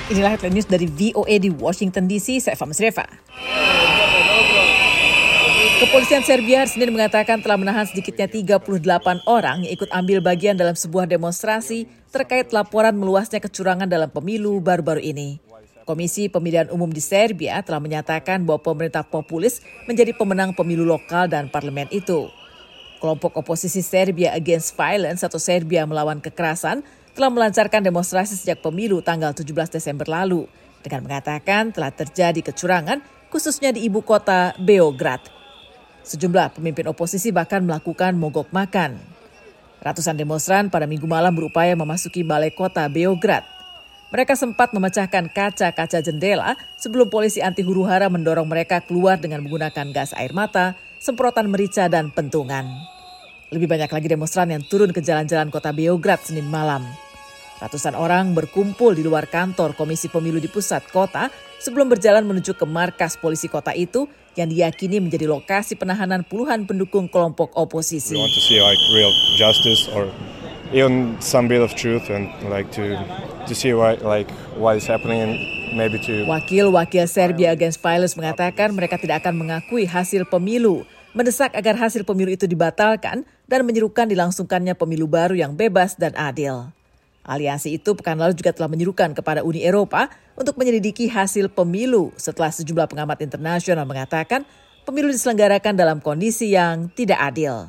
Inilah headline news dari VOA di Washington DC, saya Fahmi Sreva. Kepolisian Serbia hari Senin mengatakan telah menahan sedikitnya 38 orang yang ikut ambil bagian dalam sebuah demonstrasi terkait laporan meluasnya kecurangan dalam pemilu baru-baru ini. Komisi Pemilihan Umum di Serbia telah menyatakan bahwa pemerintah populis menjadi pemenang pemilu lokal dan parlemen itu. Kelompok oposisi Serbia Against Violence atau Serbia Melawan Kekerasan telah melancarkan demonstrasi sejak pemilu tanggal 17 Desember lalu dengan mengatakan telah terjadi kecurangan khususnya di ibu kota Beograd. Sejumlah pemimpin oposisi bahkan melakukan mogok makan. Ratusan demonstran pada Minggu malam berupaya memasuki balai kota Beograd. Mereka sempat memecahkan kaca-kaca jendela sebelum polisi anti huru-hara mendorong mereka keluar dengan menggunakan gas air mata, semprotan merica, dan pentungan. Lebih banyak lagi demonstran yang turun ke jalan-jalan kota Beograd Senin malam. Ratusan orang berkumpul di luar kantor Komisi Pemilu di pusat kota sebelum berjalan menuju ke markas polisi kota itu yang diyakini menjadi lokasi penahanan puluhan pendukung kelompok oposisi. We want to see real justice or even some bit of truth and to see what is happening and maybe to. Wakil Serbia Against Violence mengatakan mereka tidak akan mengakui hasil pemilu, mendesak agar hasil pemilu itu dibatalkan dan menyerukan dilangsungkannya pemilu baru yang bebas dan adil. Aliansi itu pekan lalu juga telah menyerukan kepada Uni Eropa untuk menyelidiki hasil pemilu setelah sejumlah pengamat internasional mengatakan pemilu diselenggarakan dalam kondisi yang tidak adil.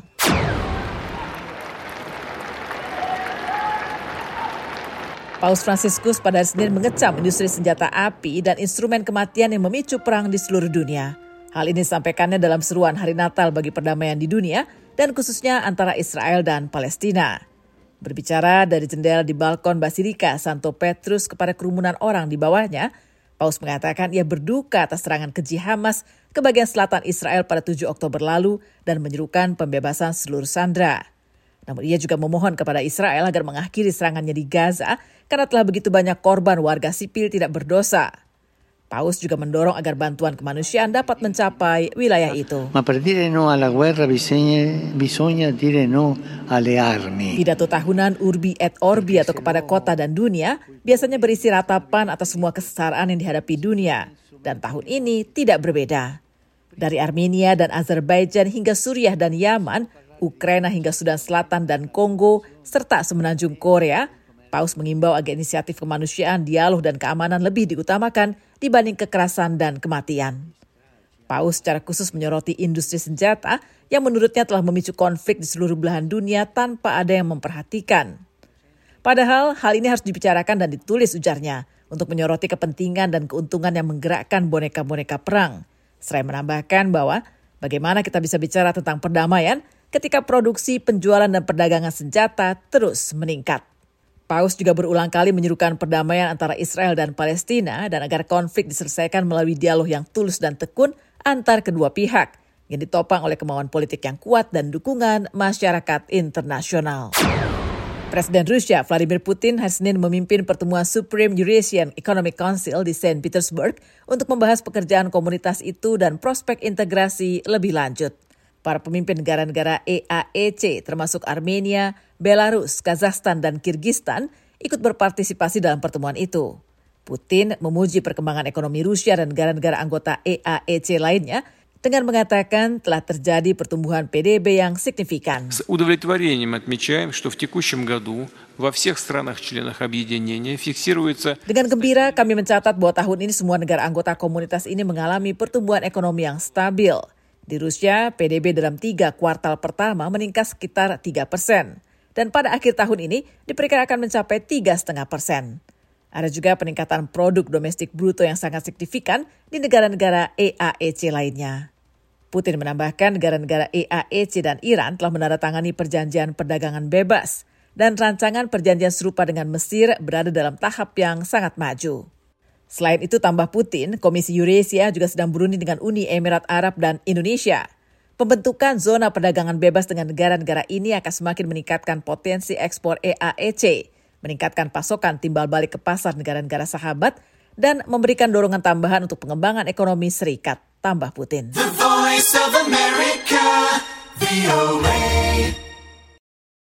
Paus Fransiskus pada hari Senin mengecam industri senjata api dan instrumen kematian yang memicu perang di seluruh dunia. Hal ini disampaikannya dalam seruan Hari Natal bagi perdamaian di dunia dan khususnya antara Israel dan Palestina. Berbicara dari jendela di balkon Basilika Santo Petrus kepada kerumunan orang di bawahnya, Paus mengatakan ia berduka atas serangan keji Hamas ke bagian selatan Israel pada 7 Oktober lalu dan menyerukan pembebasan seluruh sandera. Namun ia juga memohon kepada Israel agar mengakhiri serangannya di Gaza karena telah begitu banyak korban warga sipil tidak berdosa. Paus juga mendorong agar bantuan kemanusiaan dapat mencapai wilayah itu. Ma per dire no alla guerra bisogna dire no alle armi. Pidato tahunan Urbi et Orbi atau kepada kota dan dunia biasanya berisi ratapan atas semua kesetaraan yang dihadapi dunia. Dan tahun ini tidak berbeda. Dari Armenia dan Azerbaijan hingga Suriah dan Yaman, Ukraina hingga Sudan Selatan dan Kongo, serta semenanjung Korea, Paus mengimbau agar inisiatif kemanusiaan, dialog dan keamanan lebih diutamakan dibanding kekerasan dan kematian. Paus secara khusus menyoroti industri senjata yang menurutnya telah memicu konflik di seluruh belahan dunia tanpa ada yang memperhatikan. Padahal hal ini harus dibicarakan dan ditulis, ujarnya, untuk menyoroti kepentingan dan keuntungan yang menggerakkan boneka-boneka perang. Seraya menambahkan bahwa bagaimana kita bisa bicara tentang perdamaian ketika produksi, penjualan, dan perdagangan senjata terus meningkat. Paus juga berulang kali menyerukan perdamaian antara Israel dan Palestina dan agar konflik diselesaikan melalui dialog yang tulus dan tekun antar kedua pihak yang ditopang oleh kemauan politik yang kuat dan dukungan masyarakat internasional. Presiden Rusia Vladimir Putin hari Senin memimpin pertemuan Supreme Eurasian Economic Council di Saint Petersburg untuk membahas pekerjaan komunitas itu dan prospek integrasi lebih lanjut. Para pemimpin negara-negara EAEC termasuk Armenia, Belarus, Kazakhstan, dan Kirgistan ikut berpartisipasi dalam pertemuan itu. Putin memuji perkembangan ekonomi Rusia dan negara-negara anggota EAEC lainnya dengan mengatakan telah terjadi pertumbuhan PDB yang signifikan. С удовлетворением отмечаем, что в текущем году во всех странах-членах объединения фиксируется. Dengan gembira kami mencatat bahwa tahun ini semua negara anggota komunitas ini mengalami pertumbuhan ekonomi yang stabil. Di Rusia, PDB dalam 3 kuartal pertama meningkat sekitar 3%. Dan pada akhir tahun ini diperkirakan mencapai 3,5%. Ada juga peningkatan produk domestik bruto yang sangat signifikan di negara-negara EAEC lainnya. Putin menambahkan negara-negara EAEC dan Iran telah menandatangani perjanjian perdagangan bebas dan rancangan perjanjian serupa dengan Mesir berada dalam tahap yang sangat maju. Selain itu, tambah Putin, Komisi Eurasia juga sedang berunding dengan Uni Emirat Arab dan Indonesia. Pembentukan zona perdagangan bebas dengan negara-negara ini akan semakin meningkatkan potensi ekspor EAEC, meningkatkan pasokan timbal balik ke pasar negara-negara sahabat, dan memberikan dorongan tambahan untuk pengembangan ekonomi serikat, tambah Putin. The Voice of America, VOA.